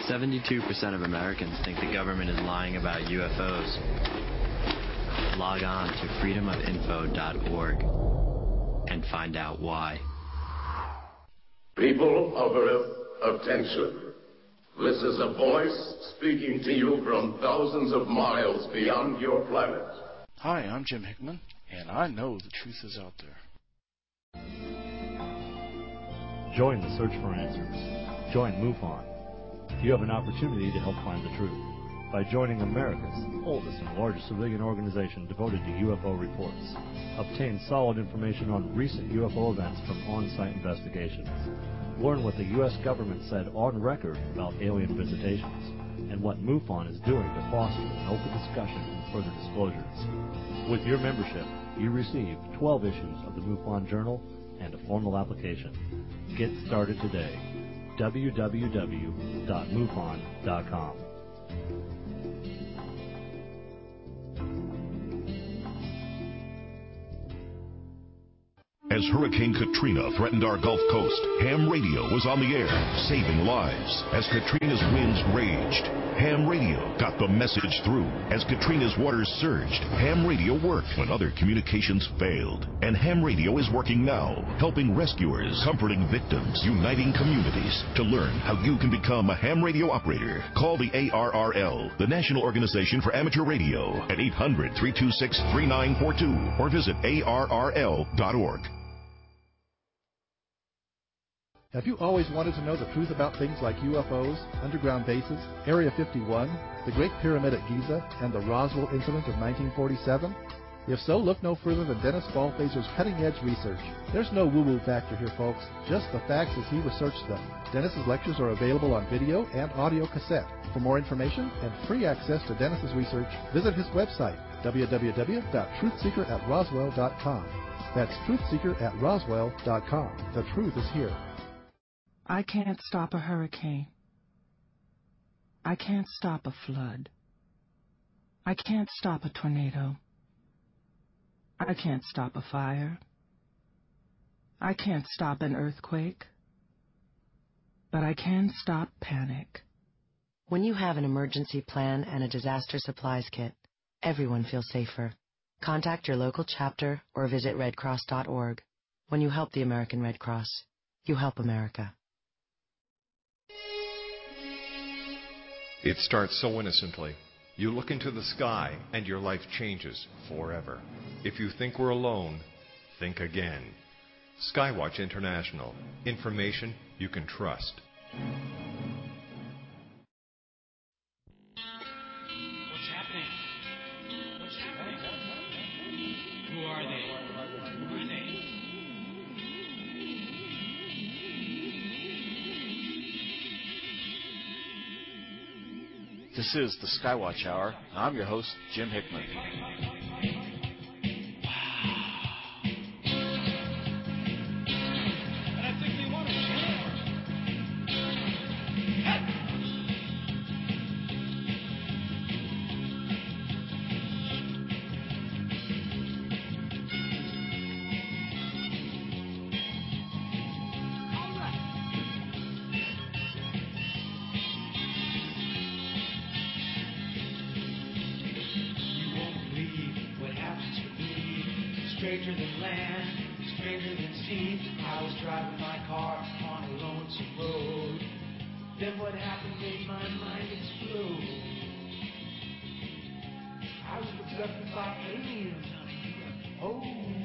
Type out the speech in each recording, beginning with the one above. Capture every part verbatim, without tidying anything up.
seventy-two percent of Americans think the government is lying about U F Os. Log on to freedom of info dot org and find out why. People of Earth, attention. This is a voice speaking to you from thousands of miles beyond your planet. Hi, I'm Jim Hickman, and I know the truth is out there. Join the search for answers. Join MUFON. You have an opportunity to help find the truth by joining America's oldest and largest civilian organization devoted to U F O reports. Obtain solid information on recent U F O events from on-site investigations. Learn what the U S government said on record about alien visitations and what MUFON is doing to foster an open discussion and further disclosures. With your membership, you receive twelve issues of the MUFON Journal and a formal application. Get started today. w w w dot mufon dot com. As Hurricane Katrina threatened our Gulf Coast, ham radio was on the air, saving lives. As Katrina's winds raged, ham radio got the message through. As Katrina's waters surged, ham radio worked when other communications failed. And ham radio is working now, helping rescuers, comforting victims, uniting communities. To learn how you can become a ham radio operator, call the A R R L, the National Organization for Amateur Radio, at eight hundred, three two six, three nine four two or visit A R R L dot org. Have you always wanted to know the truth about things like U F Os, underground bases, Area fifty-one, the Great Pyramid at Giza, and the Roswell incident of nineteen forty-seven? If so, look no further than Dennis Ballphaser's cutting-edge research. There's no woo-woo factor here, folks, just the facts as he researched them. Dennis's lectures are available on video and audio cassette. For more information and free access to Dennis's research, visit his website, w w w dot truth seeker at roswell dot com. That's truth seeker at roswell dot com. The truth is here. I can't stop a hurricane. I can't stop a flood. I can't stop a tornado. I can't stop a fire. I can't stop an earthquake. But I can stop panic. When you have an emergency plan and a disaster supplies kit, everyone feels safer. Contact your local chapter or visit red cross dot org. When you help the American Red Cross, you help America. It starts so innocently. You look into the sky and your life changes forever. If you think we're alone, think again. Skywatch International. Information you can trust. What's happening? What's happening? Who are they? Who are they? This is the Skywatch Hour. I'm your host, Jim Hickman. Stranger than land, stranger than sea. I was driving my car on a lonesome road. Then what happened made my mind explode. I was abducted by aliens on a U F O.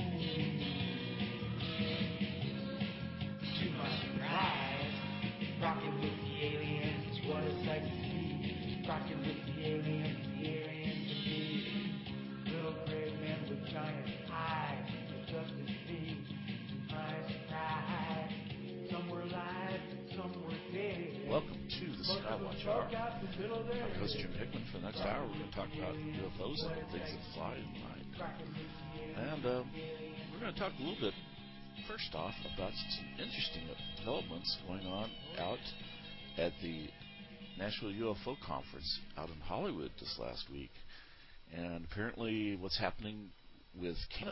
To my surprise, rocking with the aliens, what a sight to see. Rocking with the aliens, the aliens indeed. Little gray men with giant eyes, just to see my surprise. Some were alive, some were dead. Welcome to the Skywatch Hour. I'm your host, Jim Hickman. For the next hour, we're going to talk about U F Os and things that fly in the night. And um, we're going to talk a little bit, first off, about some interesting developments going on out at the National U F O Conference out in Hollywood this last week. And apparently what's happening with Canada.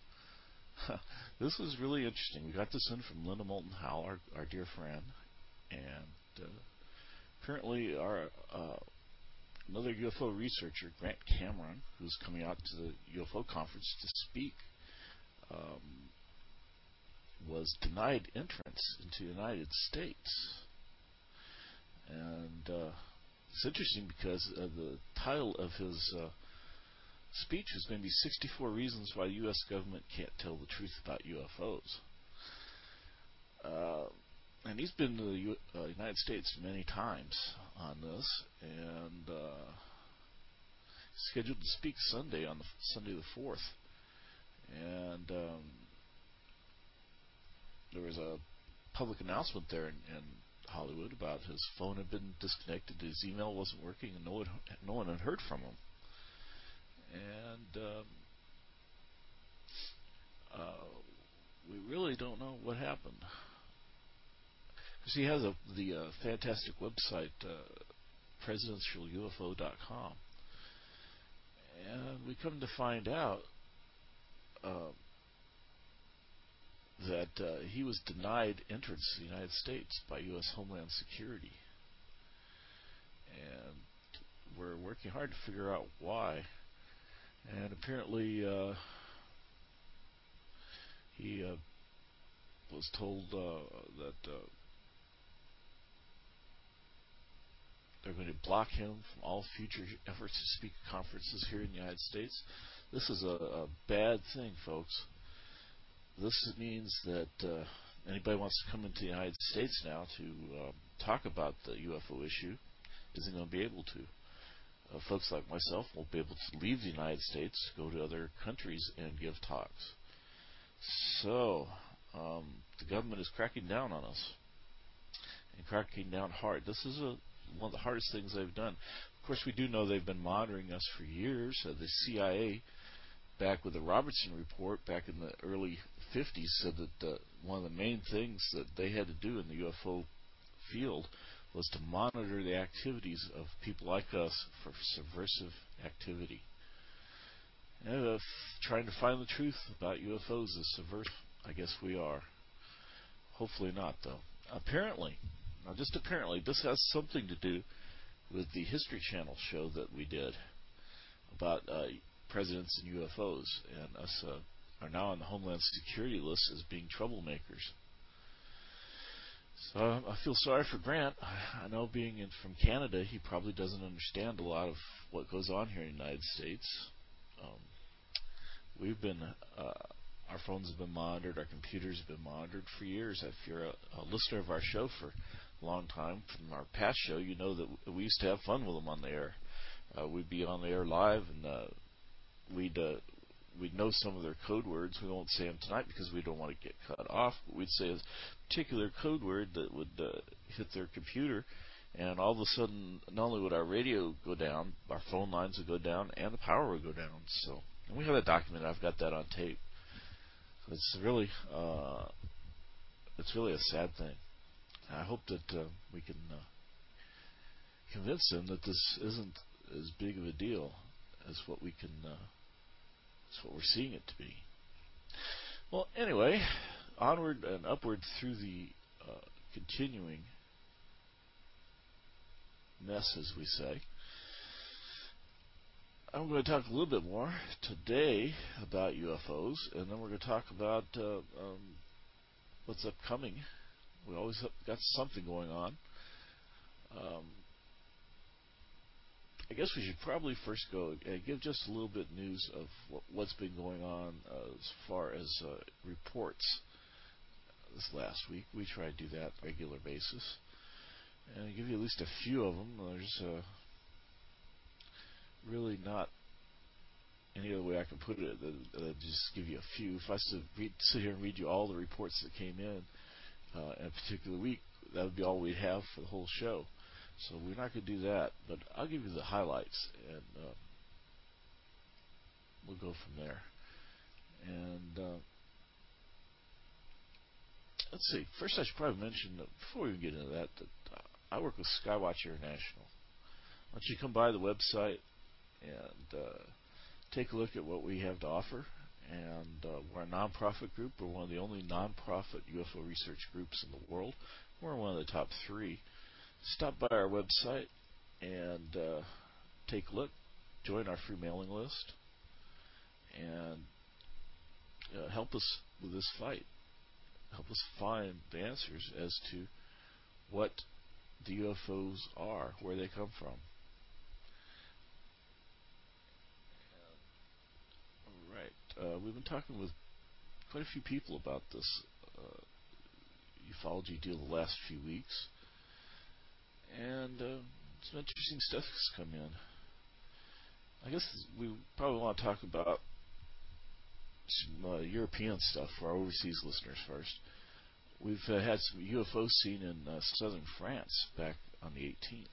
This was really interesting. We got this in from Linda Moulton Howe, our, our dear friend. And uh, apparently, our uh, another U F O researcher, Grant Cameron, who's coming out to the U F O conference to speak, um, was denied entrance into the United States. And uh, it's interesting because uh, the title of his uh, speech was going to be sixty-four Reasons Why the U S Government Can't Tell the Truth About U F Os. Uh, and he's been to the U- uh, United States many times on this, and uh, he's scheduled to speak Sunday on the Sunday the fourth. And um, there was a public announcement there in, in Hollywood about his phone had been disconnected, his email wasn't working, and no one, no one had heard from him. And um, uh, we really don't know what happened. Because he has a, the uh, fantastic website, uh, presidential U F O dot com. And we come to find out uh, that uh, he was denied entrance to the United States by U S Homeland Security. And we're working hard to figure out why. And apparently uh, he uh, was told uh, that uh, they're going to block him from all future efforts to speak at conferences here in the United States. This is a, a bad thing, folks. This means that uh, anybody wants to come into the United States now to um, talk about the U F O issue isn't going to be able to. Uh, folks like myself won't be able to leave the United States, go to other countries, and give talks. So, um, the government is cracking down on us, and cracking down hard. This is a, one of the hardest things they've done. Of course, we do know they've been monitoring us for years. Uh, the C I A, back with the Robertson Report, back in the early fifties, said that uh, one of the main things that they had to do in the U F O field was to monitor the activities of people like us for subversive activity. And uh, f- trying to find the truth about U F Os is subversive. I guess we are. Hopefully not, though. Apparently, now just apparently, this has something to do with the History Channel show that we did about uh, presidents and U F Os, and us uh, are now on the Homeland Security list as being troublemakers. So I feel sorry for Grant. I know, being in, from Canada, he probably doesn't understand a lot of what goes on here in the United States. Um, we've been, uh, our phones have been monitored, our computers have been monitored for years. If you're a, a listener of our show for a long time, from our past show, you know that we used to have fun with them on the air. Uh, we'd be on the air live, and uh, we'd uh, we'd know some of their code words. We won't say them tonight because we don't want to get cut off. But we'd say a particular code word that would uh, hit their computer, and all of a sudden, not only would our radio go down, our phone lines would go down, and the power would go down. So, and we have that documented. I've got that on tape. So it's really, uh, it's really a sad thing. I hope that uh, we can uh, convince them that this isn't as big of a deal as what we can. Uh, That's what we're seeing it to be. Well, anyway, onward and upward through the uh, continuing mess, as we say. I'm going to talk a little bit more today about U F Os, and then we're going to talk about uh, um, what's upcoming. We always have got something going on. Um, I guess we should probably first go and give just a little bit of news of what, what's been going on uh, as far as uh, reports this last week. We try to do that on a regular basis. And I'll give you at least a few of them. There's uh, really not any other way I can put it than uh, just give you a few. If I was to read, sit here and read you all the reports that came in uh, in a particular week, that would be all we'd have for the whole show. So we're not going to do that, but I'll give you the highlights, and uh, we'll go from there. And uh, let's see. First, I should probably mention that before we even get into that, that uh, I work with Skywatch International. Why don't you come by the website and uh, take a look at what we have to offer? And uh, we're a nonprofit group. We're one of the only nonprofit U F O research groups in the world. We're one of the top three. stop by our website and uh, take a look, join our free mailing list, and uh, help us with this fight. Help us find the answers as to what the U F Os are, where they come from. All right. Uh, we've been talking with quite a few people about this uh, ufology deal the last few weeks. And uh, some interesting stuff has come in. I guess we probably want to talk about some uh, European stuff for our overseas listeners first. We've uh, had some U F Os seen in uh, southern France back on the eighteenth.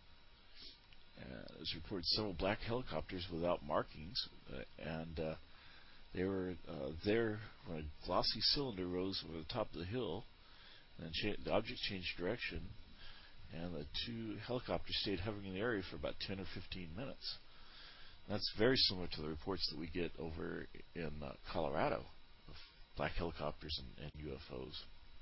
Uh, it was reported several black helicopters without markings, uh, and uh, they were uh, there when a glossy cylinder rose over the top of the hill, and cha- the object changed direction, and the two helicopters stayed hovering in the area for about ten or fifteen minutes. That's very similar to the reports that we get over in uh, Colorado of black helicopters and, and U F Os.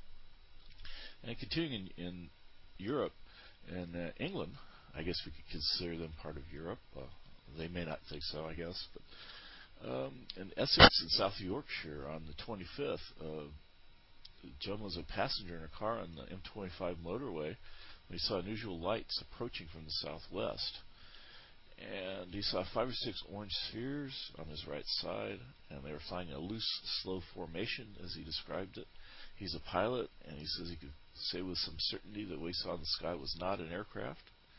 And continuing in, in Europe and uh, England, I guess we could consider them part of Europe. Uh, they may not think so, I guess. But um, in Essex in South Yorkshire on the twenty-fifth, uh, John was a passenger in a car on the M twenty-five motorway when he saw unusual lights approaching from the southwest. And he saw five or six orange spheres on his right side, and they were flying in a loose, slow formation, as he described it. He's a pilot, and he says he could say with some certainty that what he saw in the sky was not an aircraft.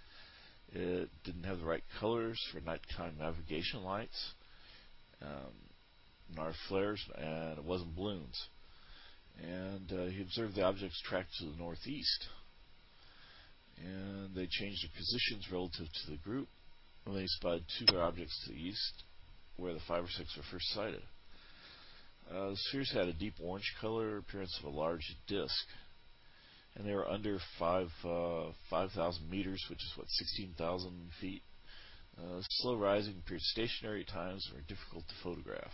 It didn't have the right colors for nighttime navigation lights, um, nor flares, and it wasn't balloons. And uh, he observed the objects tracked to the northeast, and they changed their positions relative to the group. And they spotted two other objects to the east, where the five or six were first sighted. Uh, the spheres had a deep orange color, appearance of a large disk, and they were under five uh, five thousand meters, which is what sixteen thousand feet. Uh, slow rising, appeared stationary at times, and were difficult to photograph.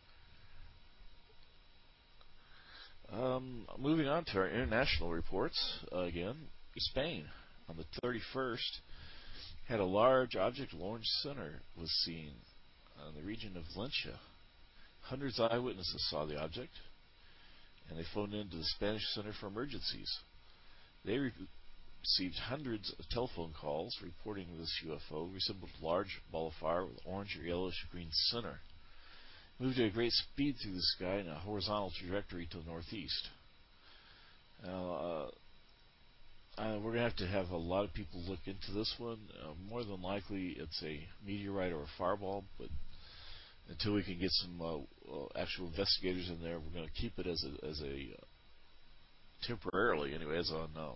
Um, moving on to our international reports uh, again, Spain on the thirty-first. Had a large object of orange center was seen in the region of Valencia. Hundreds of eyewitnesses saw the object, and they phoned in to the Spanish Center for Emergencies. They re- received hundreds of telephone calls reporting this U F O resembled a large ball of fire with orange or yellowish-green center. It moved at a great speed through the sky in a horizontal trajectory to the northeast. Now, uh, Uh, we're going to have to have a lot of people look into this one. Uh, more than likely, it's a meteorite or a fireball, but until we can get some uh, uh, actual investigators in there, we're going to keep it as a, as a uh, temporarily, anyway, as unknown.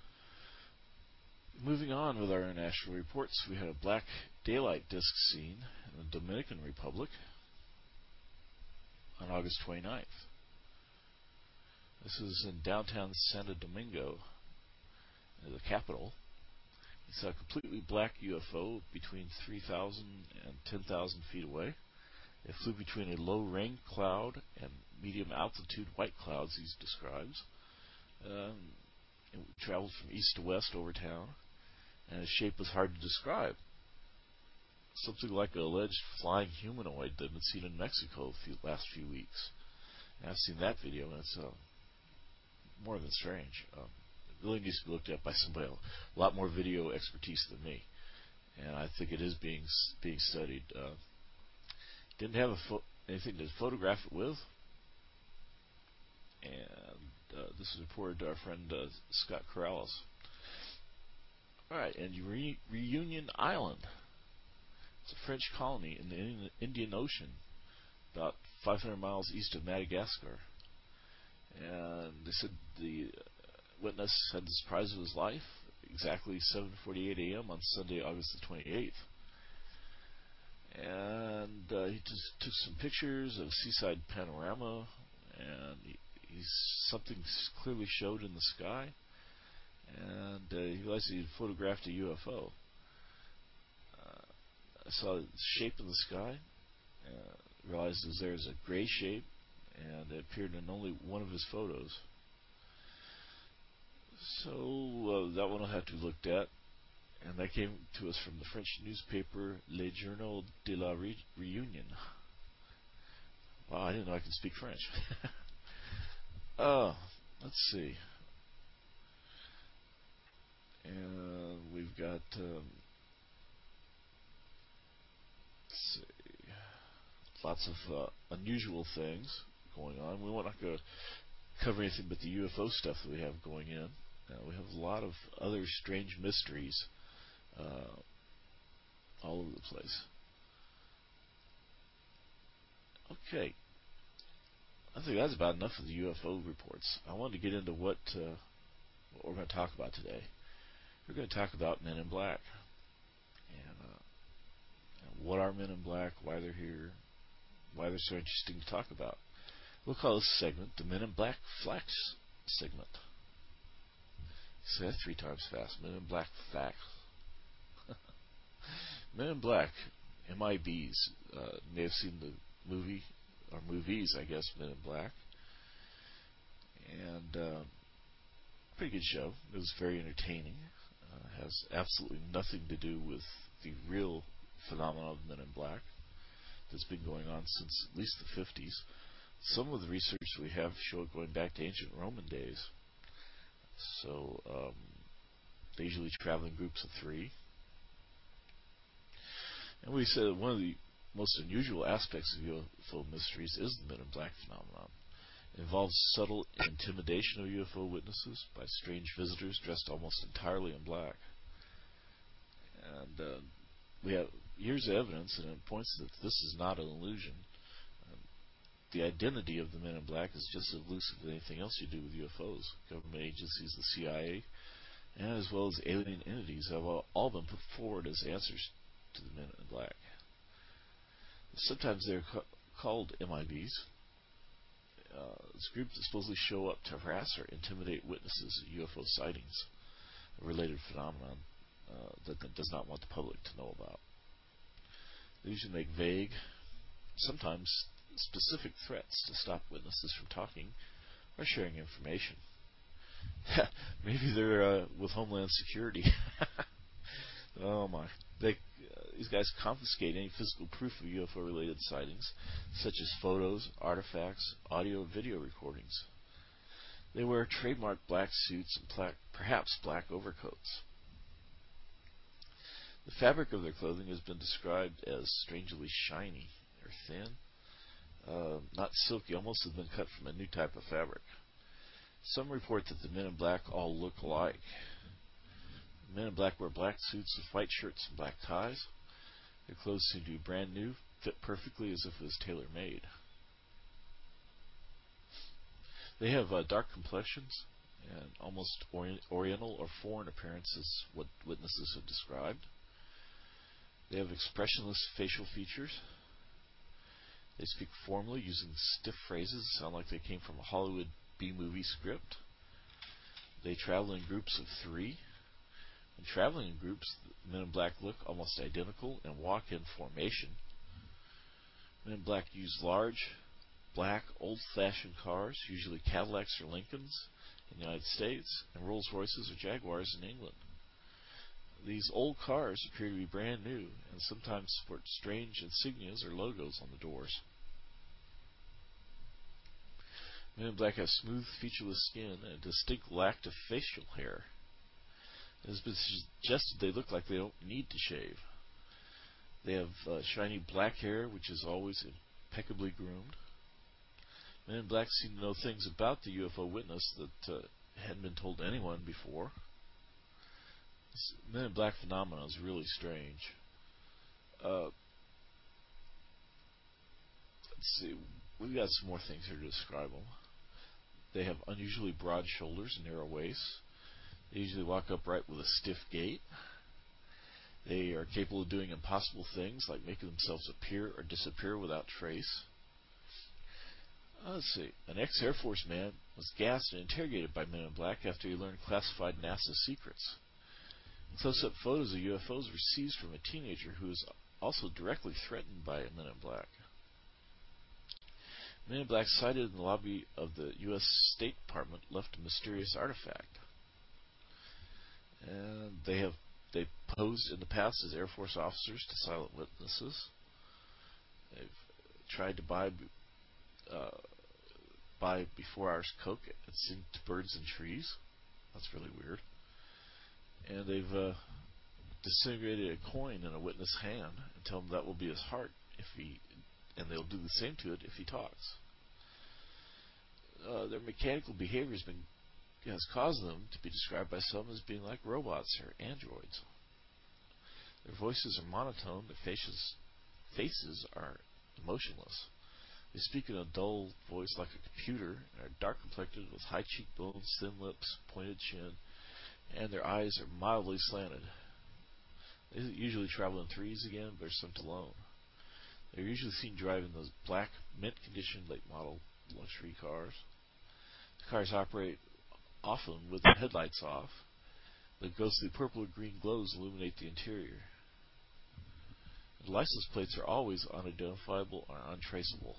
Moving on with our international reports, we had a black daylight disk seen in the Dominican Republic on August twenty-ninth. This is in downtown Santo Domingo, the capital. He saw a completely black U F O between three thousand and ten thousand feet away. It flew between a low rain cloud and medium altitude white clouds, he describes. Um, it traveled from east to west over town, and its shape was hard to describe. Something like an alleged flying humanoid that had been seen in Mexico the last few weeks. And I've seen that video, and it's uh, more than strange. Um, It really needs to be looked at by somebody else. A lot more video expertise than me, and I think it is being being studied. Uh, didn't have a fo- anything to photograph it with, and uh, this is reported to our friend uh, Scott Corrales. All right, and Re- Reunion Island. It's a French colony in the Indian Ocean, about five hundred miles east of Madagascar, and they said the witness had the surprise of his life exactly seven forty-eight a.m. on Sunday, August the twenty-eighth. And uh, he just took some pictures of seaside panorama, and he, he's, something clearly showed in the sky, and uh, he realized he had photographed a U F O. Uh, I saw the shape in the sky, uh, realized it was there as a gray shape, and it appeared in only one of his photos. So uh, that one will have to be looked at. And that came to us from the French newspaper Le Journal de la Re- Réunion. Wow, I didn't know I could speak French. uh, let's see. And we've got, um, let's see, lots of uh, unusual things going on. We won't not going to cover anything but the U F O stuff that we have going in. Uh, we have a lot of other strange mysteries uh, all over the place. Okay. I think that's about enough of the U F O reports. I wanted to get into what, uh, what we're going to talk about today. We're going to talk about Men in Black. And, uh, and what are Men in Black, why they're here, why they're so interesting to talk about. We'll call this segment the Men in Black Facts segment. Say that three times fast. Men in Black Facts. Men in Black, M I Bs. Uh, you may have seen the movie, or movies, I guess, Men in Black. And uh, pretty good show. It was very entertaining. Uh, has absolutely nothing to do with the real phenomenon of Men in Black that's been going on since at least the fifties. Some of the research we have show it going back to ancient Roman days. So um, they usually travel in groups of three. And we said one of the most unusual aspects of U F O mysteries is the Men in Black phenomenon. It involves subtle intimidation of U F O witnesses by strange visitors dressed almost entirely in black. And uh, we have years of evidence, and it points that this is not an illusion. Um, the identity of the Men in Black is just as elusive as anything else you do with U F Os. Government agencies, the C I A, and as well as alien entities have all been put forward as answers to the Men in Black. Sometimes they're ca- called M I Bs. Uh, it's groups that supposedly show up to harass or intimidate witnesses of U F O sightings, a related phenomenon uh, that, that does not want the public to know about. They usually make vague, sometimes specific threats to stop witnesses from talking or sharing information. Maybe they're uh, with Homeland Security. Oh my. They, uh, these guys confiscate any physical proof of U F O-related sightings, such as photos, artifacts, audio, and video recordings. They wear trademark black suits and pla- perhaps black overcoats. The fabric of their clothing has been described as strangely shiny or thin, uh, not silky, almost has been cut from a new type of fabric. Some report that the Men in Black all look alike. Men in Black wear black suits with white shirts and black ties. Their clothes seem to be brand new, fit perfectly as if it was tailor-made. They have uh, dark complexions and almost ori- oriental or foreign appearances, what witnesses have described. They have expressionless facial features. They speak formally using stiff phrases that sound like they came from a Hollywood B-movie script. They travel in groups of three. When traveling in groups, the Men in Black look almost identical and walk in formation. Men in Black use large, black, old-fashioned cars, usually Cadillacs or Lincolns in the United States, and Rolls-Royces or Jaguars in England. These old cars appear to be brand new and sometimes sport strange insignias or logos on the doors. Men in Black have smooth, featureless skin and a distinct lack of facial hair. It has been suggested they look like they don't need to shave. They have uh, shiny black hair, which is always impeccably groomed. Men in Black seem to know things about the U F O witness that uh, hadn't been told to anyone before. This Men in Black phenomenon is really strange. Uh, let's see. We've got some more things here to describe them. They have unusually broad shoulders and narrow waists. They usually walk upright with a stiff gait. They are capable of doing impossible things like making themselves appear or disappear without trace. Uh, let's see. An ex-Air Force man was gassed and interrogated by Men in Black after he learned classified NASA secrets. Close-up photos of U F Os were seized from a teenager who was also directly threatened by Men in Black. Men in Black sighted in the lobby of the U S State Department left a mysterious artifact. And they have they posed in the past as Air Force officers to silent witnesses. They've tried to buy uh, buy before hours coke and sing to birds and trees. That's really weird. And they've uh, disintegrated a coin in a witness' hand and tell him that will be his heart if he, and they'll do the same to it if he talks. Uh, their mechanical behavior has been has caused them to be described by some as being like robots or androids. Their voices are monotone. Their faces faces are emotionless. They speak in a dull voice like a computer and are dark complected with high cheekbones, thin lips, pointed chin, and their eyes are mildly slanted. They usually travel in threes again, but are sent alone. They're usually seen driving those black, mint-condition late-model luxury cars. The cars operate often with the headlights off. The ghostly purple or green glows illuminate the interior. The license plates are always unidentifiable or untraceable.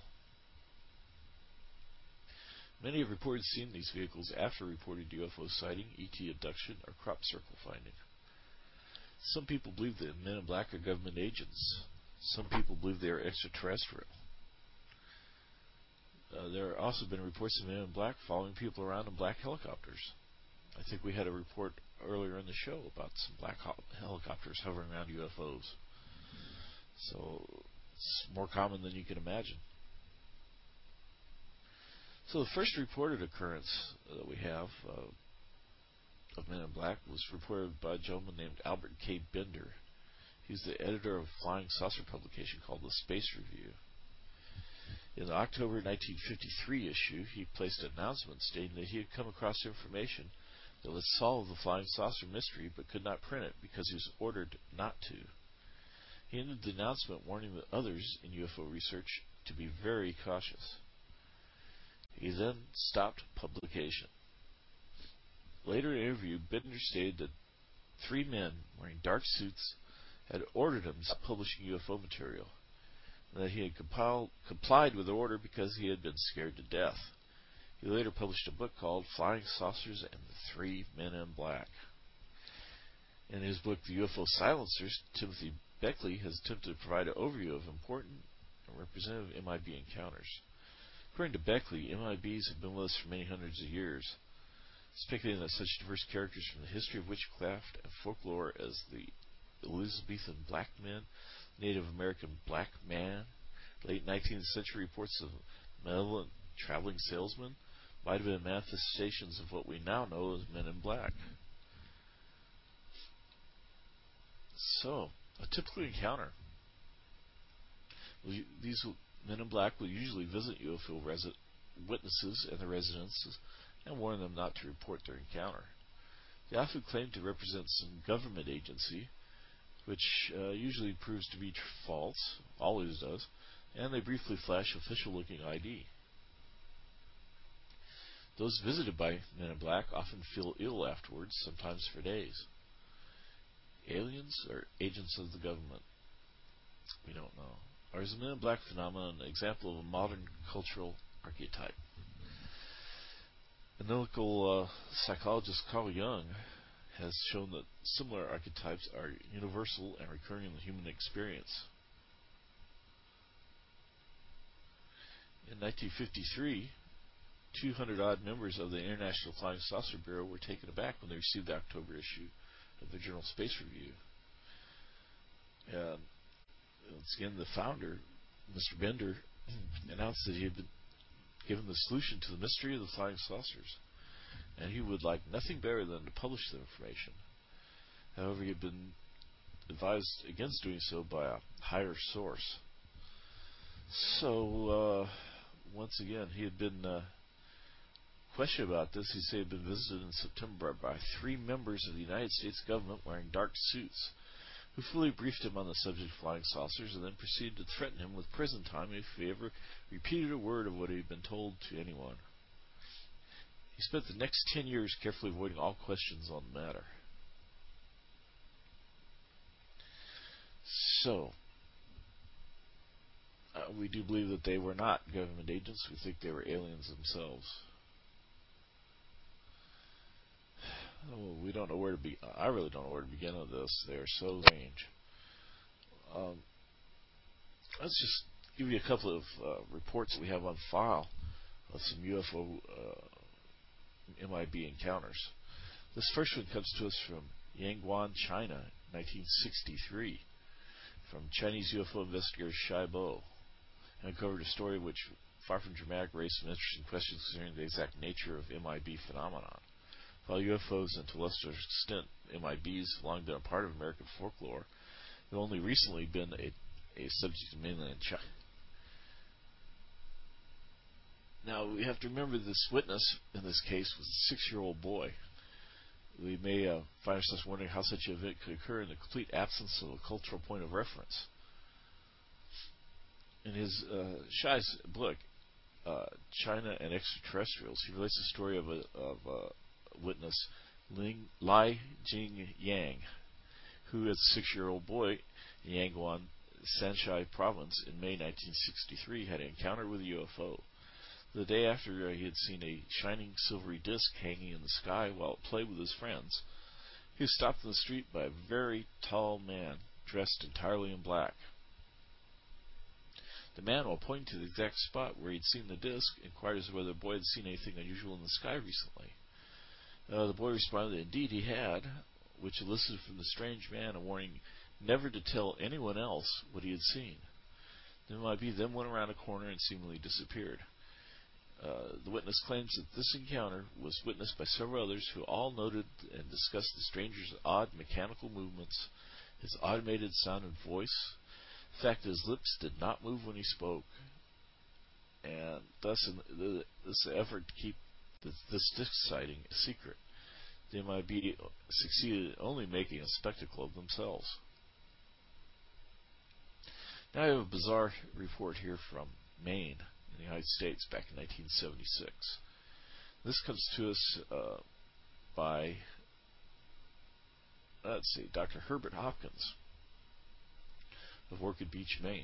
Many have reported seeing these vehicles after reported U F O sighting, E T abduction, or crop circle finding. Some people believe that men in black are government agents. Some people believe they are extraterrestrial. Uh, there have also been reports of men in black following people around in black helicopters. I think we had a report earlier in the show about some black ho- helicopters hovering around U F Os. So it's more common than you can imagine. So the first reported occurrence that we have uh, of Men in Black was reported by a gentleman named Albert K. Bender. He's the editor of a flying saucer publication called the Space Review. In the October nineteen fifty-three issue, he placed an announcement stating that he had come across information that would solve the flying saucer mystery but could not print it because he was ordered not to. He ended the announcement warning the others in U F O research to be very cautious. He then stopped publication. Later in an interview, Bender stated that three men wearing dark suits had ordered him to stop publishing U F O material, and that he had compiled, complied with the order because he had been scared to death. He later published a book called Flying Saucers and the Three Men in Black. In his book, The U F O Silencers, Timothy Beckley has attempted to provide an overview of important and representative M I B encounters. According to Beckley, M I Bs have been with us for many hundreds of years, speculating that such diverse characters from the history of witchcraft and folklore as the Elizabethan black men, Native American black man, late nineteenth century reports of malevolent traveling salesmen might have been manifestations of what we now know as Men in Black. So, a typical encounter. These Men in Black will usually visit U F O resi- witnesses and their residences and warn them not to report their encounter. They often claim to represent some government agency, which uh, usually proves to be tr- false, always does, and they briefly flash official-looking I D. Those visited by Men in Black often feel ill afterwards, sometimes for days. Aliens or agents of the government? We don't know. Or is the Men in Black phenomenon an example of a modern cultural archetype? Analytical uh, psychologist Carl Jung has shown that similar archetypes are universal and recurring in the human experience. In nineteen fifty-three, two hundred odd members of the International Flying Saucer Bureau were taken aback when they received the October issue of the journal Space Review. And once again, the founder, Mister Bender, announced that he had been given the solution to the mystery of the flying saucers, and he would like nothing better than to publish the information. However, he had been advised against doing so by a higher source. So, uh, once again, he had been uh, questioned about this. He said he had been visited in September by three members of the United States government wearing dark suits, who fully briefed him on the subject of flying saucers and then proceeded to threaten him with prison time if he ever repeated a word of what he had been told to anyone. He spent the next ten years carefully avoiding all questions on the matter. So, uh, we do believe that they were not government agents. We think they were aliens themselves. Oh, we don't know where to be. I really don't know where to begin with this. They are so strange. Um, let's just give you a couple of uh, reports that we have on file of some U F O uh, M I B encounters. This first one comes to us from Yangguan, China, nineteen sixty-three, from Chinese U F O investigator Shai Bo, and uncovered a story which, far from dramatic, raised some interesting questions concerning the exact nature of M I B phenomenon. While U F Os and to a lesser extent M I Bs have long been a part of American folklore, they've only recently been a, a subject of mainland China. Now, we have to remember this witness in this case was a six-year-old boy. We may uh, find ourselves wondering how such an event could occur in the complete absence of a cultural point of reference. In his uh, Shai's book, uh, China and Extraterrestrials, he relates the story of a, of a witness, Ling, Lai Jing Yang, who, as a six-year-old boy in Yangguan, Shanxi province, in May nineteen sixty-three, had an encounter with a U F O. The day after, uh, he had seen a shining silvery disc hanging in the sky while at play with his friends. He was stopped in the street by a very tall man, dressed entirely in black. The man, while pointing to the exact spot where he had seen the disc, inquired as to whether the boy had seen anything unusual in the sky recently. Uh, the boy responded that indeed he had, which elicited from the strange man a warning never to tell anyone else what he had seen. The M I B then went around a corner and seemingly disappeared. Uh, the witness claims that this encounter was witnessed by several others who all noted and discussed the stranger's odd mechanical movements, his automated sound and voice, the fact that his lips did not move when he spoke, and thus in the, this effort to keep the, this disc sighting a secret. The M I B succeeded only making a spectacle of themselves. Now I have a bizarre report here from Maine, in the United States, back in nineteen seventy-six. This comes to us uh, by, let's see, Doctor Herbert Hopkins of Orchid Beach, Maine.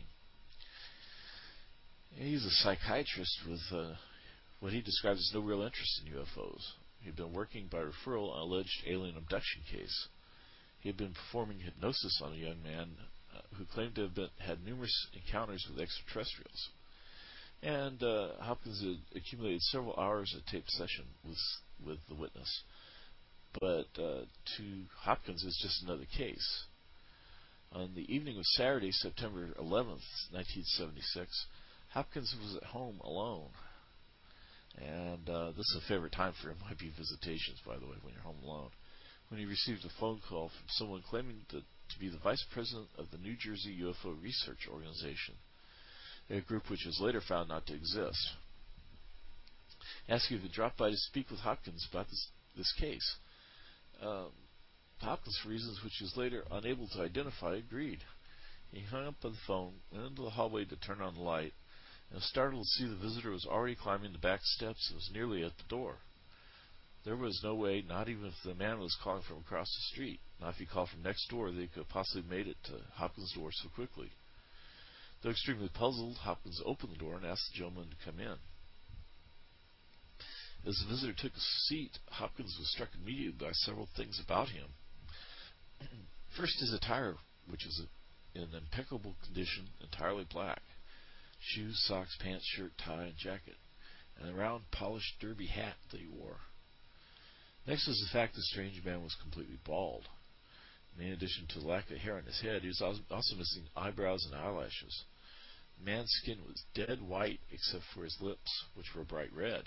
He's a psychiatrist with uh, what he describes as no real interest in U F Os. He'd been working by referral on an alleged alien abduction case. He had been performing hypnosis on a young man uh, who claimed to have been, had numerous encounters with extraterrestrials. And uh, Hopkins had accumulated several hours of tape session with with the witness. But uh, to Hopkins, it's just another case. On the evening of Saturday, September eleventh, nineteen seventy-six, Hopkins was at home alone. And uh, this is a favorite time for M I B visitations, by the way, when you're home alone, when he received a phone call from someone claiming to, to be the vice president of the New Jersey U F O Research Organization, a group which was later found not to exist, asking if he would drop by to speak with Hopkins about this, this case. Um, Hopkins, for reasons which he was later unable to identify, agreed. He hung up on the phone, went into the hallway to turn on the light, and was startled to see the visitor was already climbing the back steps and was nearly at the door. There was no way, not even if the man was calling from across the street, not if he called from next door, they could have possibly made it to Hopkins' door so quickly. Though extremely puzzled, Hopkins opened the door and asked the gentleman to come in. As the visitor took a seat, Hopkins was struck immediately by several things about him. First, his attire, which was in impeccable condition, entirely black. Shoes, socks, pants, shirt, tie, and jacket, and the round, polished derby hat that he wore. Next was the fact the strange man was completely bald. In addition to the lack of hair on his head, he was also missing eyebrows and eyelashes. The man's skin was dead white except for his lips, which were bright red.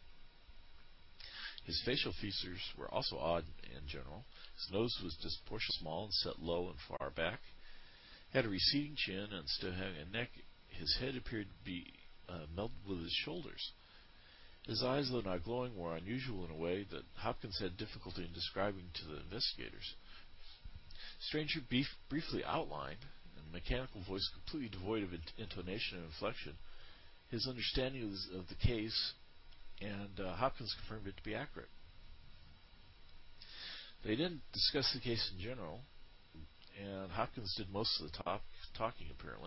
His facial features were also odd in general. His nose was disproportionately small and set low and far back. He had a receding chin and still having a neck. His head appeared to be uh, melted with his shoulders. His eyes, though not glowing, were unusual in a way that Hopkins had difficulty in describing to the investigators. The stranger brief, briefly outlined, in a mechanical voice completely devoid of intonation and inflection, his understanding of, this, of the case, and uh, Hopkins confirmed it to be accurate. They didn't discuss the case in general, and Hopkins did most of the top, talking, apparently.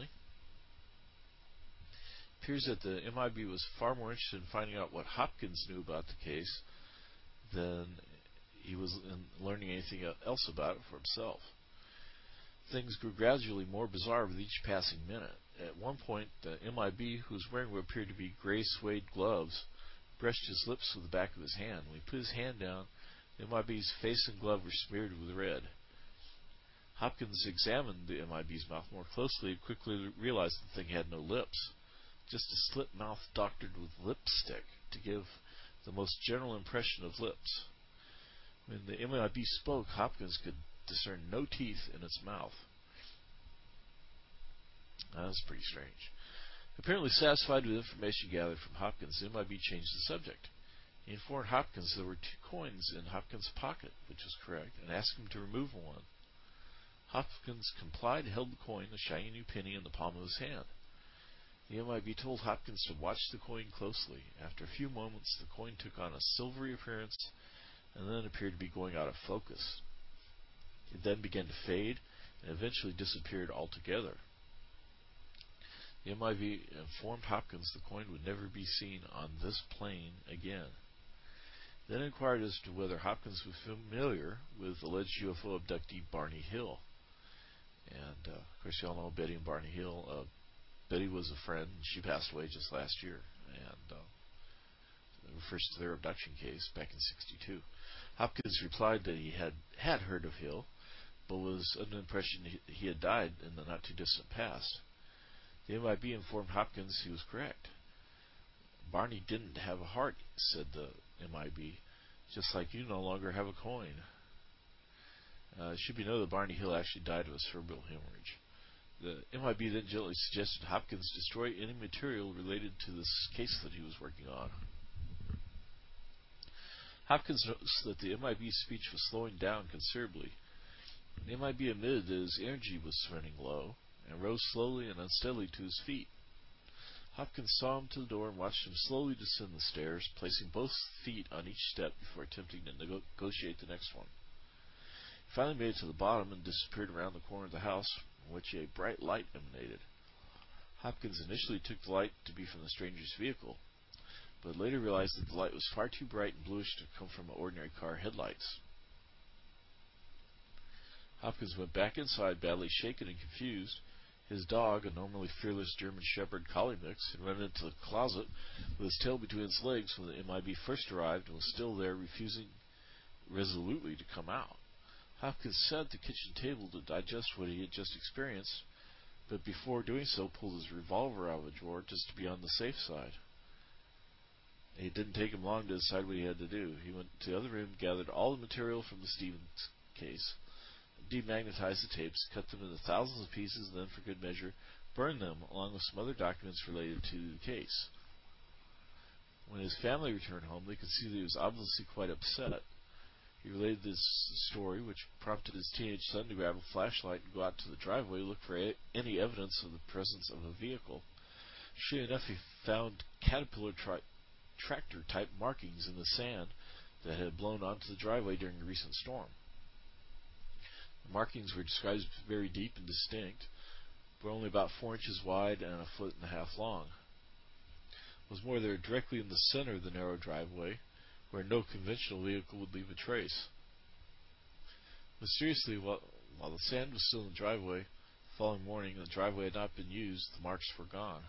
It appears that the M I B was far more interested in finding out what Hopkins knew about the case than he was in learning anything else about it for himself. Things grew gradually more bizarre with each passing minute. At one point, the M I B, who was wearing what appeared to be gray suede gloves, brushed his lips with the back of his hand. When he put his hand down, the M I B's face and glove were smeared with red. Hopkins examined the M I B's mouth more closely and quickly realized the thing had no lips, just a slit mouth doctored with lipstick to give the most general impression of lips. When the M I B spoke, Hopkins could discern no teeth in its mouth. That was pretty strange. Apparently satisfied with information gathered from Hopkins, the M I B changed the subject. He informed Hopkins there were two coins in Hopkins' pocket, which was correct, and asked him to remove one. Hopkins complied and held the coin, a shiny new penny, in the palm of his hand. The M I B told Hopkins to watch the coin closely. After a few moments, the coin took on a silvery appearance and then appeared to be going out of focus. It then began to fade and eventually disappeared altogether. The M I B informed Hopkins the coin would never be seen on this plane again. Then inquired as to whether Hopkins was familiar with alleged U F O abductee Barney Hill. And, uh, of course, you all know Betty and Barney Hill. Uh, Betty was a friend, and she passed away just last year. And uh, it refers to their abduction case back in sixty-two. Hopkins replied that he had, had heard of Hill, but was under the impression he, he had died in the not-too-distant past. The M I B informed Hopkins he was correct. Barney didn't have a heart, said the M I B, just like you no longer have a coin. Uh, it should be noted that Barney Hill actually died of a cerebral hemorrhage. The M I B then gently suggested Hopkins destroy any material related to this case that he was working on. Hopkins noticed that the M I B's speech was slowing down considerably. The M I B admitted that his energy was running low and rose slowly and unsteadily to his feet. Hopkins saw him to the door and watched him slowly descend the stairs, placing both feet on each step before attempting to nego- negotiate the next one. He finally made it to the bottom and disappeared around the corner of the house, from which a bright light emanated. Hopkins initially took the light to be from the stranger's vehicle, but later realized that the light was far too bright and bluish to come from ordinary car headlights. Hopkins went back inside, badly shaken and confused. His dog, a normally fearless German Shepherd collie mix, had run into the closet with his tail between its legs when the M I B first arrived and was still there, refusing resolutely to come out. Hopkins sat at the kitchen table to digest what he had just experienced, but before doing so pulled his revolver out of a drawer just to be on the safe side. It didn't take him long to decide what he had to do. He went to the other room, gathered all the material from the Stevens case, demagnetized the tapes, cut them into thousands of pieces, and then, for good measure, burned them along with some other documents related to the case. When his family returned home, they could see that he was obviously quite upset. He related this story, which prompted his teenage son to grab a flashlight and go out to the driveway to look for a- any evidence of the presence of a vehicle. Sure enough, he found caterpillar tri- tractor-type markings in the sand that had blown onto the driveway during a recent storm. The markings were described as very deep and distinct, but only about four inches wide and a foot and a half long. What was more, they were directly in the center of the narrow driveway, where no conventional vehicle would leave a trace. Mysteriously, while, while the sand was still in the driveway, the following morning, the driveway had not been used, the marks were gone.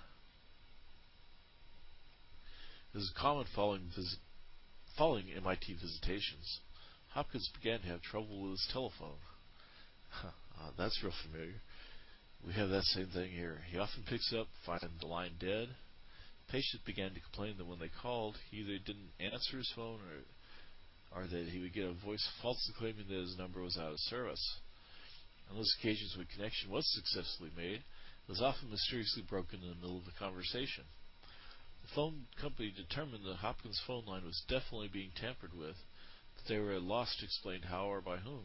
As is common following, visit, following M I T visitations, Hopkins began to have trouble with his telephone. uh, that's real familiar. We have that same thing here. He often picks up, finds the line dead. The patient began to complain that when they called, he either didn't answer his phone or, or that he would get a voice falsely claiming that his number was out of service. On those occasions when connection was successfully made, it was often mysteriously broken in the middle of a conversation. The phone company determined that Hopkins' phone line was definitely being tampered with, but they were at a loss to explain how or by whom.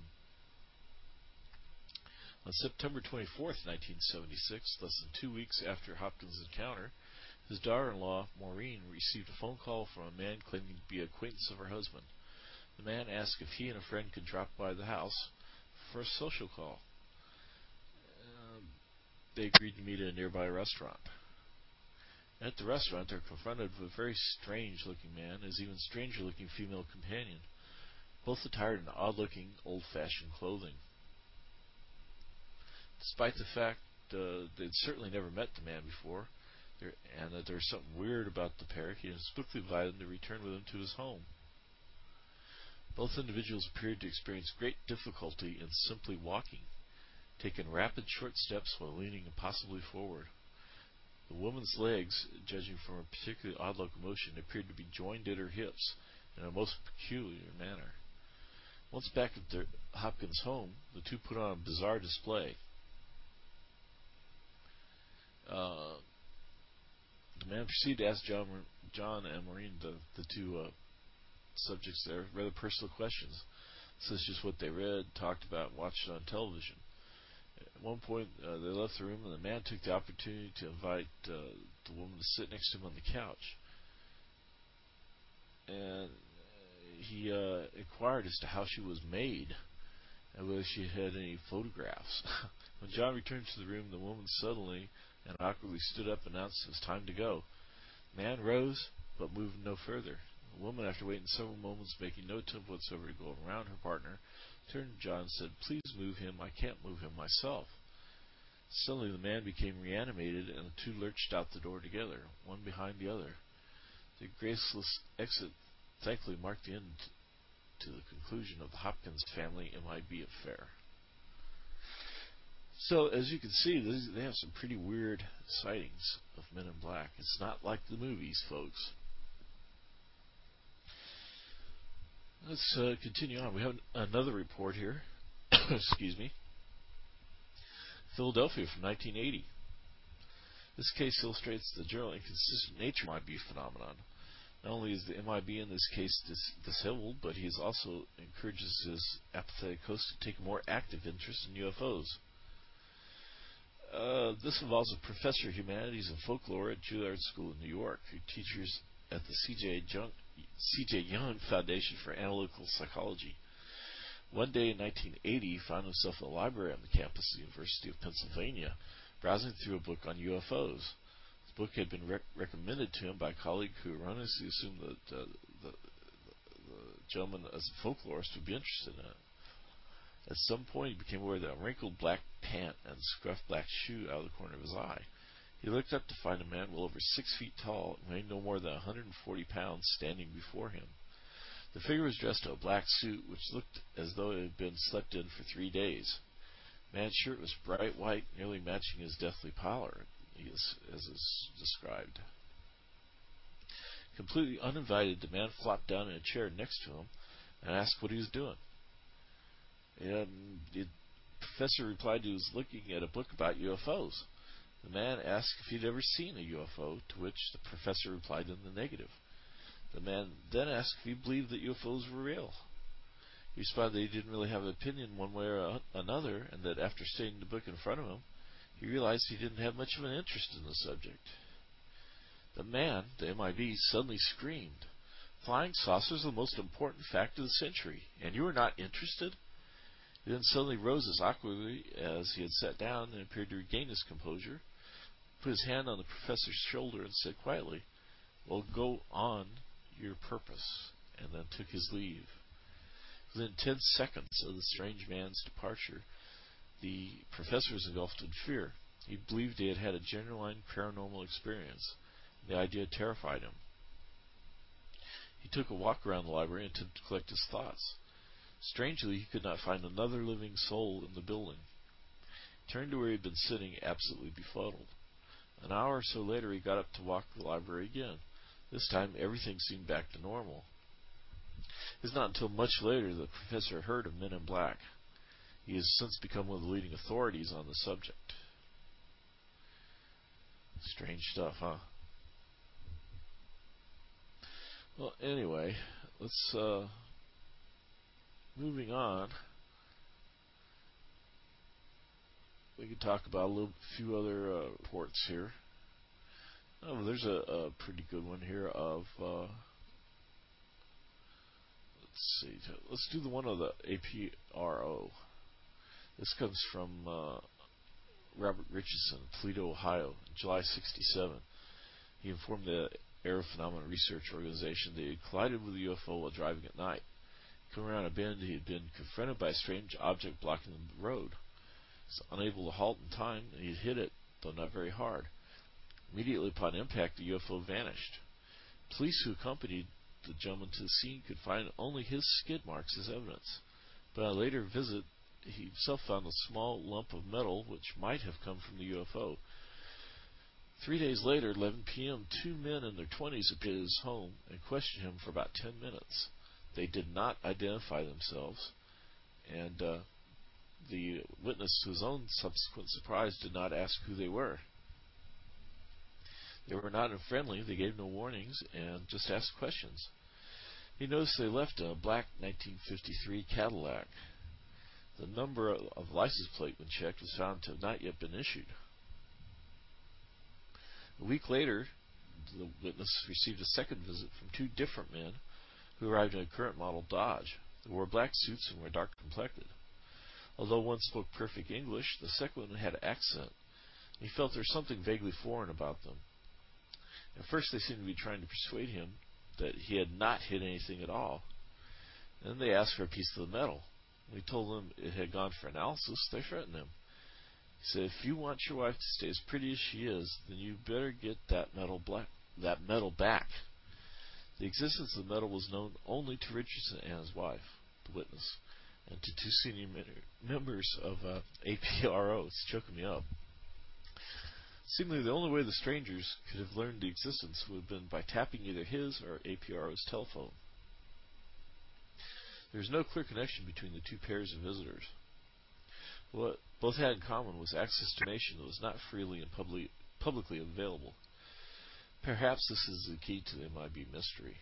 On September twenty-fourth, nineteen seventy-six, less than two weeks after Hopkins' encounter, his daughter-in-law, Maureen, received a phone call from a man claiming to be an acquaintance of her husband. The man asked if he and a friend could drop by the house for a social call. Uh, they agreed to meet at a nearby restaurant. At the restaurant, they were confronted with a very strange-looking man and his even stranger-looking female companion. both attired in odd-looking, old-fashioned clothing. Despite the fact uh, they'd certainly never met the man before, there, and that there was something weird about the pair, he inexplicably invited them to return with him to his home. Both individuals appeared to experience great difficulty in simply walking, taking rapid, short steps while leaning impossibly forward. The woman's legs, judging from a particularly odd locomotion, appeared to be joined at her hips in a most peculiar manner. Once back at their Hopkins home, the two put on a bizarre display. Uh, the man proceeded to ask John, John and Maureen, the, the two uh, subjects there, rather personal questions, such as what they read, talked about, and watched on television. At one point, uh, they left the room, and the man took the opportunity to invite uh, the woman to sit next to him on the couch. And he uh, inquired as to how she was made and whether she had any photographs. When John returned to the room, the woman suddenly and awkwardly stood up and announced it was time to go. The man rose, but moved no further. The woman, after waiting several moments, making no attempt whatsoever to go around her partner, turned to John and said, "Please move him. I can't move him myself." Suddenly the man became reanimated, and the two lurched out the door together, one behind the other. The graceless exit thankfully marked the end to the conclusion of the Hopkins family M I B affair. So, as you can see, they have some pretty weird sightings of Men in Black. It's not like the movies, folks. Let's uh, continue on. We have another report here. Excuse me. Philadelphia from nineteen eighty. This case illustrates the general inconsistent nature of the M I B phenomenon. Not only is the M I B in this case dis- disabled, but he is also encourages his apathetic host to take a more active interest in U F Os. Uh, this involves a professor of humanities and folklore at Juilliard School in New York, who teaches at the C J Young, C J Young Foundation for Analytical Psychology. One day in nineteen eighty, he found himself in a library on the campus of the University of Pennsylvania, browsing through a book on U F Os. The book had been rec- recommended to him by a colleague who erroneously assumed that uh, the, the, the gentleman, as a folklorist, would be interested in it. At some point, he became aware that a wrinkled black pant and a scuffed black shoe out of the corner of his eye. He looked up to find a man well over six feet tall and weighing no more than one hundred forty pounds standing before him. The figure was dressed in a black suit, which looked as though it had been slept in for three days. The man's shirt was bright white, nearly matching his deathly pallor, as is described. Completely uninvited, the man flopped down in a chair next to him and asked what he was doing. And the professor replied he was looking at a book about U F Os. The man asked if he'd ever seen a U F O, to which the professor replied in the negative. The man then asked if he believed that U F Os were real. He responded that he didn't really have an opinion one way or another, and that after studying the book in front of him, he realized he didn't have much of an interest in the subject. The man, the M I B, suddenly screamed, "Flying saucers are the most important fact of the century, and you are not interested?" He then suddenly rose as awkwardly as he had sat down and appeared to regain his composure, put his hand on the professor's shoulder and said quietly, "Well, go on your purpose," and then took his leave. Within ten seconds of the strange man's departure, the professor was engulfed in fear. He believed he had had a genuine paranormal experience. The idea terrified him. He took a walk around the library and attempted to collect his thoughts. Strangely, he could not find another living soul in the building. He turned to where he had been sitting, absolutely befuddled. An hour or so later, he got up to walk the library again. This time, everything seemed back to normal. It was not until much later that the professor heard of Men in Black. He has since become one of the leading authorities on the subject. Strange stuff, huh? Well, anyway, let's, uh, moving on, we can talk about a little, few other uh, reports here. Oh, there's a, a pretty good one here of, uh, let's see, let's do the one of the A P R O. This comes from uh, Robert Richardson, Toledo, Ohio, in July sixty-seven. He informed the Aerophenomena Research Organization that he had collided with a U F O while driving at night. Coming around a bend, he had been confronted by a strange object blocking the road. He was unable to halt in time, and he had hit it, though not very hard. Immediately upon impact, the U F O vanished. Police who accompanied the gentleman to the scene could find only his skid marks as evidence. But on a later visit, he himself found a small lump of metal which might have come from the U F O. Three days later, at eleven p.m., two men in their twenties appeared at his home and questioned him for about ten minutes. They did not identify themselves, and uh, the witness, to his own subsequent surprise, did not ask who they were. They were not unfriendly, they gave no warnings, and just asked questions. He noticed they left a black nineteen fifty-three Cadillac. The number of license plate, when checked, was found to have not yet been issued. A week later, the witness received a second visit from two different men who arrived in a current model Dodge. They wore black suits and were dark complected. Although one spoke perfect English, the second one had an accent. He felt there was something vaguely foreign about them. At first they seemed to be trying to persuade him that he had not hit anything at all. And then they asked for a piece of the metal. When he told them it had gone for analysis, they threatened him. He said, "If you want your wife to stay as pretty as she is, then you better get that metal black, that metal back." The existence of the metal was known only to Richardson and his wife, the witness, and to two senior members of uh, A P R O. It's choking me up. Seemingly the only way the strangers could have learned the existence would have been by tapping either his or A P R O's telephone. There was no clear connection between the two pairs of visitors. What both had in common was access to information that was not freely and publicly, publicly available. Perhaps this is the key to the M I B mystery.